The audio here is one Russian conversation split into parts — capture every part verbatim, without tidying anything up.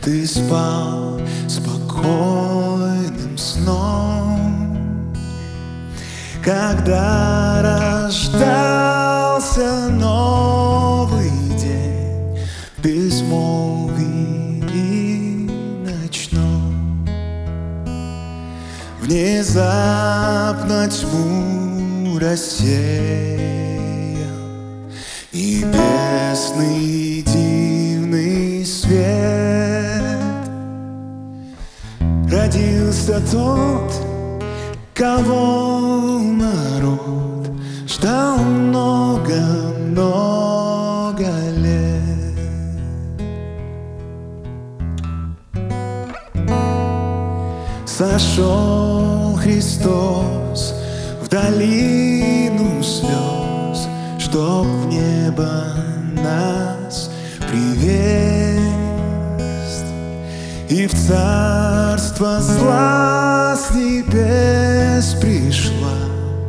ты спал спокойным сном, когда рождался новый день в безмолвии ночном. Внезапно тьму рассеял и небесный дивный свет. Родился тот, кого народ ждал много-много лет. Сошел Христос в долину слез, чтоб в небо нас привесть, и в царство зла с небес пришла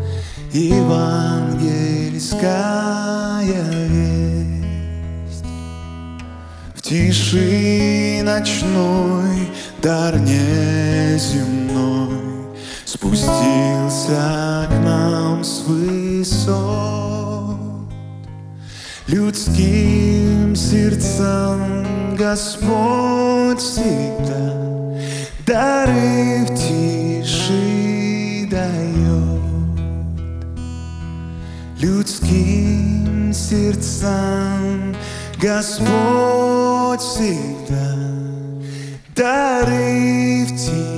евангельская весть. В тиши ночной, дар неземной спустился к нам с высот. Людским сердцам Господь всегда дары в тиши дает. Людским сердцам Господь всегда дары в тиши